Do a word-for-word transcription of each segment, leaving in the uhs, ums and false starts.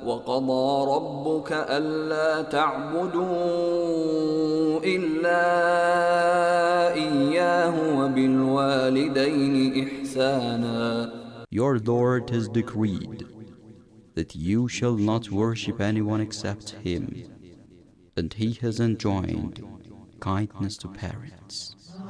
وقضى ربك ألا تعبدوا إلا إياه وبالوالدين إحسانا. Your Lord has decreed that you shall not worship anyone except Him, and He has enjoined kindness to parents.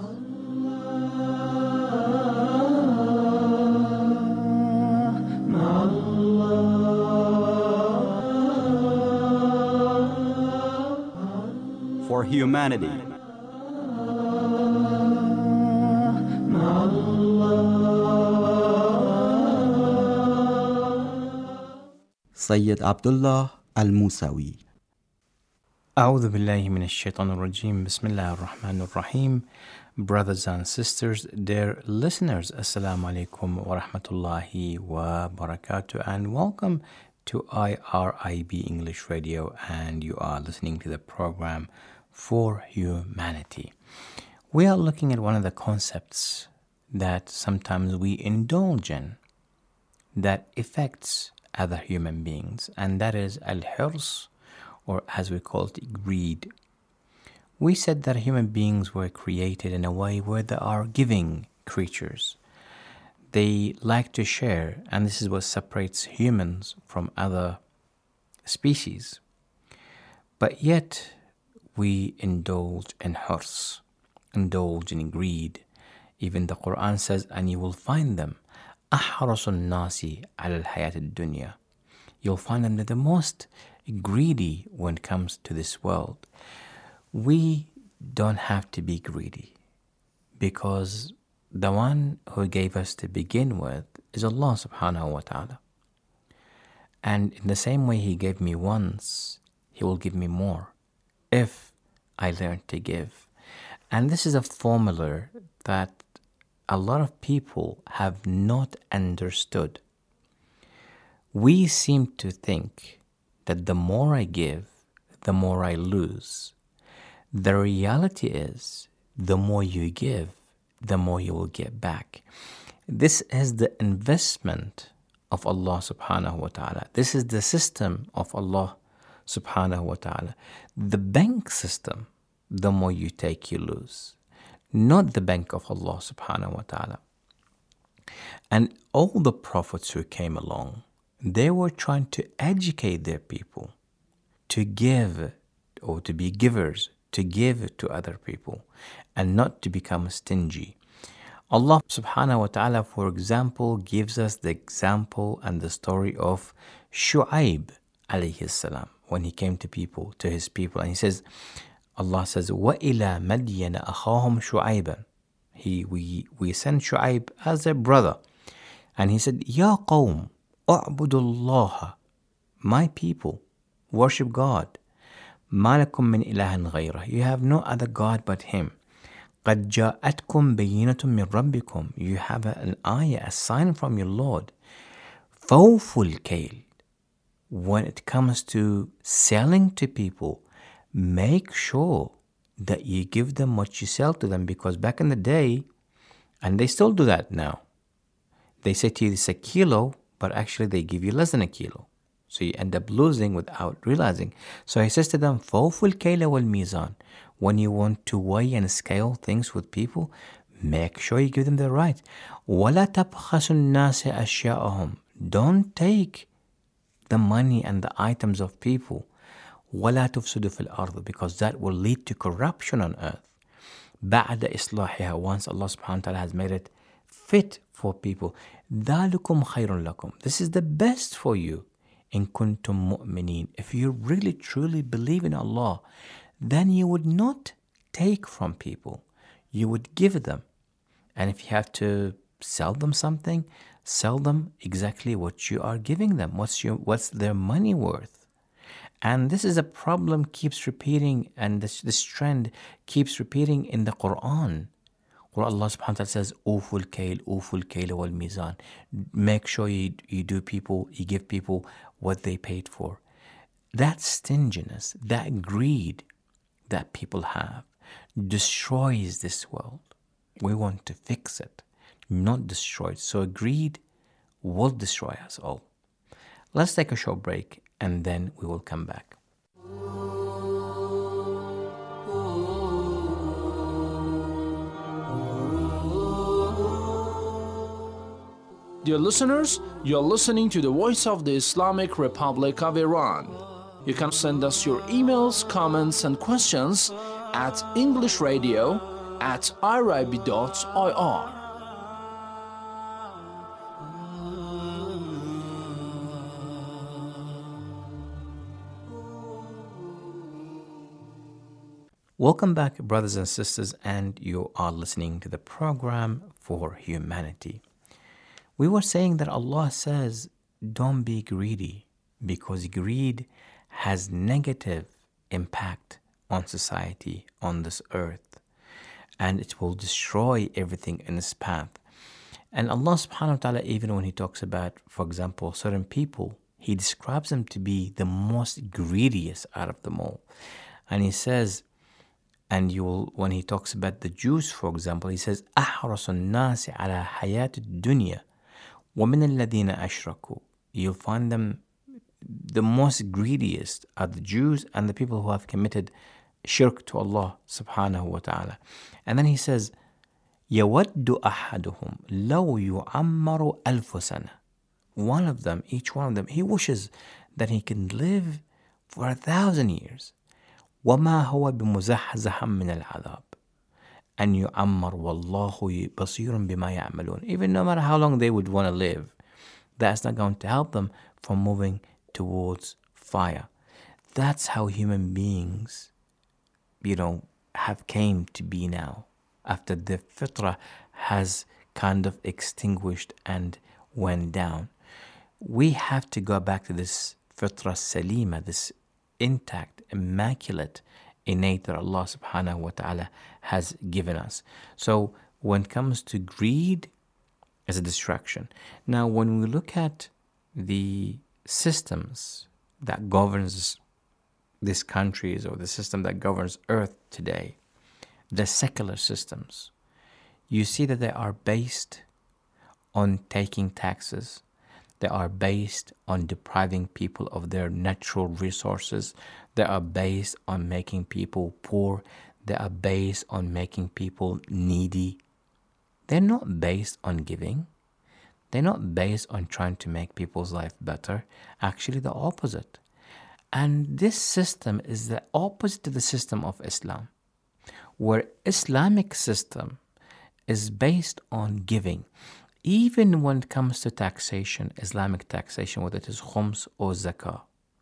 For humanity. Sayyid Abdullah Al-Musawi. أعوذ بالله من الشيطان الرجيم بسم الله الرحمن الرحيم. Brothers and sisters, dear listeners, Assalamu alaikum wa rahmatullahi wa barakatuh, and welcome to I R I B English Radio, and you are listening to the program For Humanity. We are looking at one of the concepts that sometimes we indulge in that affects other human beings, and that is al-hirs, or as we call it, greed. We said that human beings were created in a way where they are giving creatures. They like to share, and this is what separates humans from other species. But yet, we indulge in hirs, indulge in greed. Even the Quran says, and you will find them, أحرص الناس على الحياة الدنيا. You'll find them the most greedy when it comes to this world. We don't have to be greedy, because the one who gave us to begin with is Allah subhanahu wa ta'ala. And in the same way He gave me once, He will give me more if I learn to give. And this is a formula that a lot of people have not understood. We seem to think that the more I give, the more I lose. The reality is, the more you give, the more you will get back. This is the investment of Allah subhanahu wa ta'ala. This is the system of Allah subhanahu wa ta'ala. The bank system, the more you take, you lose. Not the bank of Allah subhanahu wa ta'ala. And all the prophets who came along, they were trying to educate their people to give, or to be givers, to give to other people, and not to become stingy. Allah subhanahu wa ta'ala, for example, gives us the example and the story of Shu'aib alayhi salam, when he came to people, to his people, and he says, Allah says, وَإِلَى مَدْيَنَ أَخَاهُمْ شُعَيْبًا. He, we, we sent Shu'aib as a brother. And he said, يَا قَوْمُ أَعْبُدُ اللَّهَ. My people, worship God. مَا لَكُم مِّنْ إِلَهٍ غَيْرَهُ. You have no other God but Him. قَدْ جَاءَتْكُمْ بَيِّنَةٌ مِّن رَبِّكُمْ. You have an ayah, a sign from your Lord. فَوْفُوا الْكَيْلِ. When it comes to selling to people, make sure that you give them what you sell to them, because back in the day, and they still do that now, they say to you it's a kilo, but actually they give you less than a kilo. So you end up losing without realizing. So he says to them, فَوْفُوا الْكَيْلَ وَالْمِيزَانِ. When you want to weigh and scale things with people, make sure you give them the right. وَلَا تَبْخَسُوا النَّاسَ أَشْيَاءَهُمْ. Don't take the money and the items of people. وَلَا تُفْسِدُوا فِي الْأَرْضِ. Because that will lead to corruption on earth. بَعْدَ إِصْلَاحِهَا. Once Allah subhanahu wa ta'ala has made it fit for people. ذَلِكُمْ خَيْرٌ لَكُمْ. This is the best for you. إِن كُنْتُم مُؤْمِنِينَ. If you really truly believe in Allah, then you would not take from people. You would give them. And if you have to sell them something, sell them exactly what you are giving them. What's your, what's their money worth? And this is a problem keeps repeating, and this, this trend keeps repeating in the Quran, where Allah subhanahu wa ta'ala says, Uful kail, uful kail wal mizan. Make sure you, you do people, you give people what they paid for. That stinginess, that greed that people have destroys this world. We want to fix it, not destroy it. So greed will destroy us all. Let's take a short break, and then we will come back. Dear listeners, you're listening to the Voice of the Islamic Republic of Iran. You can send us your emails, comments, and questions at englishradio at irib dot I R. Welcome back, brothers and sisters, and you are listening to the program For Humanity. We were saying that Allah says, don't be greedy, because greed has negative impact on society, on this earth, and it will destroy everything in its path. And Allah subhanahu wa ta'ala, even when He talks about, for example, certain people, He describes them to be the most greediest out of them all. And He says, and you will, when He talks about the Jews, for example, He says, أَحْرَصُ النَّاسِ عَلَى حَيَاةِ الدُّنْيَا وَمِنَ الَّذِينَ أَشْرَكُوا. You'll find them the most greediest are the Jews and the people who have committed shirk to Allah subhanahu wa ta'ala. And then He says, يَوَدُّ أَحَدُهُمْ لَوْ يُعَمَّرُ أَلْفُ سَنَةٍ. One of them, each one of them, he wishes that he can live for a thousand years. وَمَا هُوَ بِمُزَحْزَحًا مِنَ الْعَذَابِ أَنْ يُعَمَّرُ وَاللَّهُ بَصِيرٌ بِمَا يَعْمَلُونَ. Even no matter how long they would want to live, that's not going to help them from moving towards fire. That's how human beings, you know, have came to be now, after the fitrah has kind of extinguished and went down. We have to go back to this fitrah salima, this intact, immaculate, innate that Allah subhanahu wa ta'ala has given us. So when it comes to greed, it's a distraction. Now when we look at the systems that governs these countries, or the system that governs earth today, the secular systems, you see that they are based on taking taxes. They are based on depriving people of their natural resources. They are based on making people poor. They are based on making people needy. They're not based on giving. They're not based on trying to make people's life better. Actually, the opposite. And this system is the opposite to the system of Islam, where Islamic system is based on giving. Even when it comes to taxation, Islamic taxation, whether it is khums or zakah,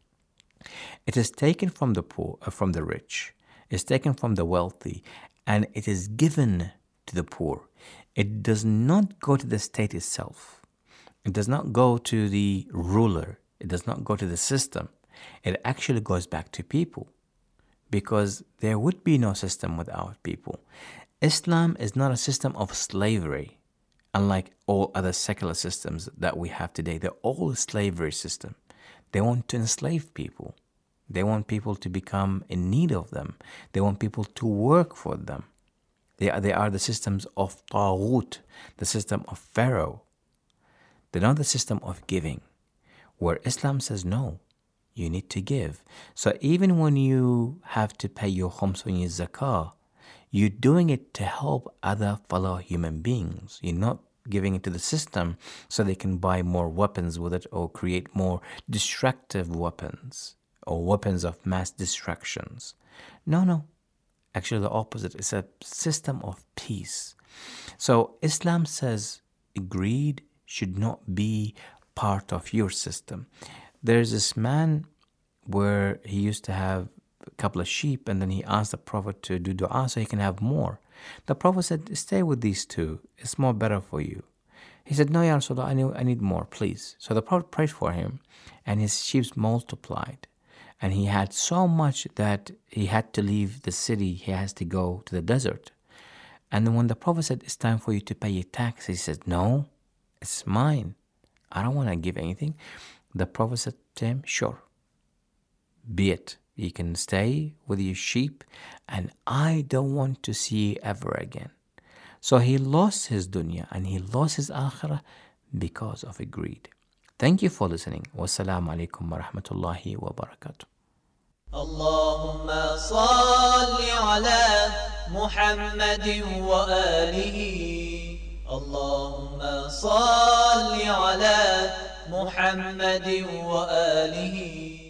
it is taken from the poor, uh, from the rich, it's taken from the wealthy, and it is given to the poor. It does not go to the state itself. It does not go to the ruler. It does not go to the system. It actually goes back to people, because there would be no system without people. Islam is not a system of slavery, unlike all other secular systems that we have today. They're all a slavery system. They want to enslave people. They want people to become in need of them. They want people to work for them. They are, they are the systems of Taghut, the system of Pharaoh. They're not the system of giving, where Islam says, no, you need to give. So even when you have to pay your khums, when you zakah, you're doing it to help other fellow human beings. You're not giving it to the system so they can buy more weapons with it, or create more destructive weapons, or weapons of mass destructions. No, no. Actually, the opposite. It's a system of peace. So Islam says greed should not be part of your system. There's this man where he used to have a couple of sheep, and then he asked the Prophet to do dua so he can have more. The Prophet said, stay with these two. It's more better for you. He said, no, Ya Rasulullah, I need, I need more, please. So the Prophet prayed for him, and his sheep multiplied. And he had so much that he had to leave the city. He has to go to the desert. And then when the Prophet said, it's time for you to pay your tax, he said, no, it's mine. I don't want to give anything. The Prophet said to him, sure, be it. You can stay with your sheep, and I don't want to see you ever again. So he lost his dunya and he lost his akhirah because of a greed. Thank you for listening. Wassalamu alaikum wa rahmatullahi wa barakatuh. اللهم صل على محمد وآله اللهم صل على محمد وآله